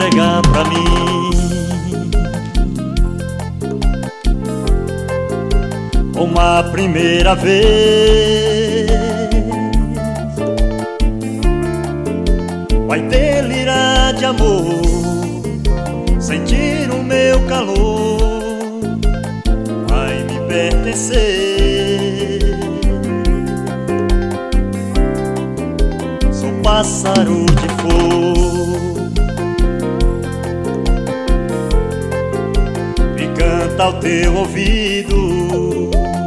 entregar pra mim uma primeira vez. Vai delirar de amor, sentir o meu calor, vai me pertencer. Sou pássaro de fogo e canta ao teu ouvido.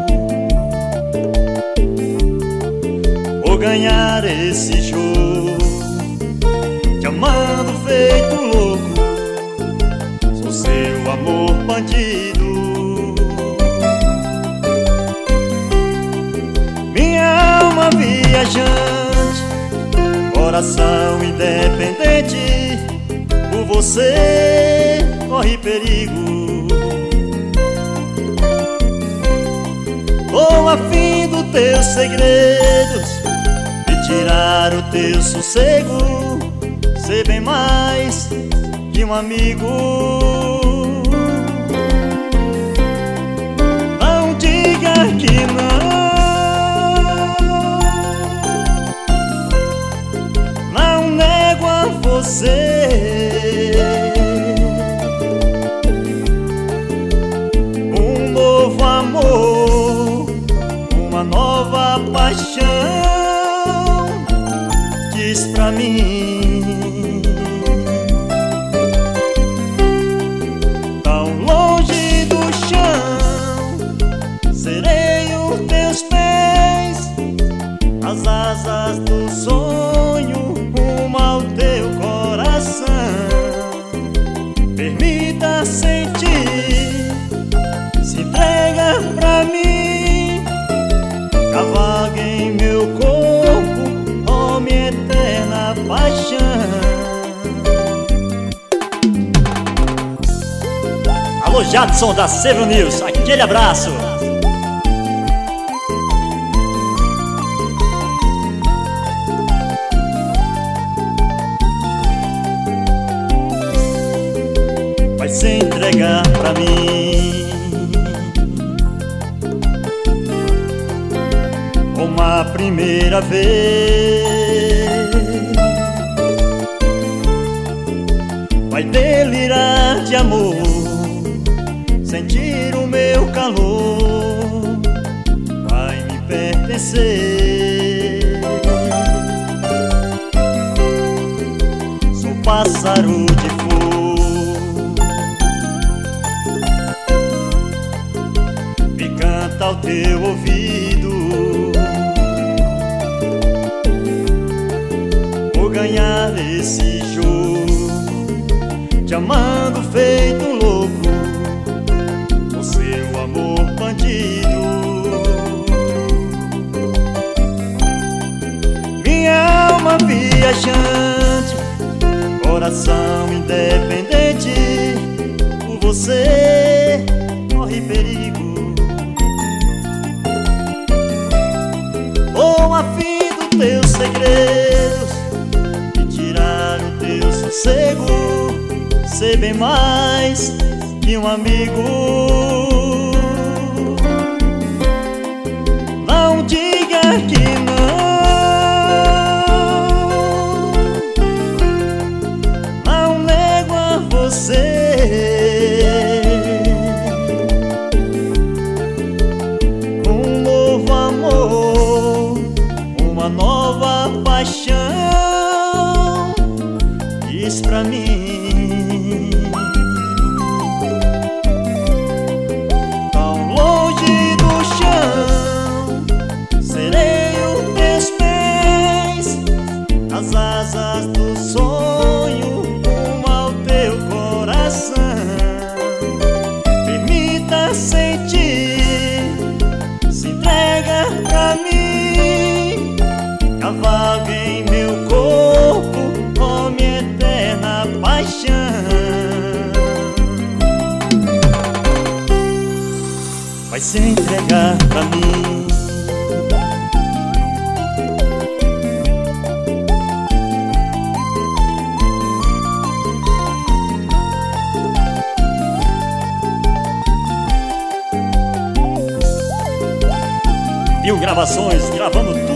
Vou ganhar esse jogo, te amando feito louco. Sou seu amor bandido. Minha alma viajante, coração independente, por você corre perigo. Tô afim dos teus segredos e tirar o teu sossego, ser bem mais que um amigo. Não diga que não nego a você um novo amor, uma nova paixão. Diz pra mim, tão longe do chão, serei os teus pés, as asas do sonho, rumo ao teu coração. Permita sentir, se entrega pra mim, cavalgue em meu corpo, oh minha eterna paixão. Alô Jadson da Seven News, aquele abraço. Vai se entregar pra mim uma primeira vez. Vai delirar de amor, sentir o meu calor, vai me pertencer. Sou pássaro de fogo e canta ao teu ouvido. Vou ganhar esse jogo, te amando feito louco, o seu amor bandido. Minha alma viajante, coração independente, por você corre perigo. Tô afim dos teus segredos e tirar o teu sossego, ser bem mais que um amigo. Não diga que não nego a você um novo amor, uma nova paixão. Diz pra mim, tão longe do chão, serei os teus pés, as asas do sonho, rumo ao teu coração. Permita sentir, se entrega pra mim, cavalgue em meu corpo, oh minha eterna paixão. Vai se entregar pra mim. Gravações, gravando tudo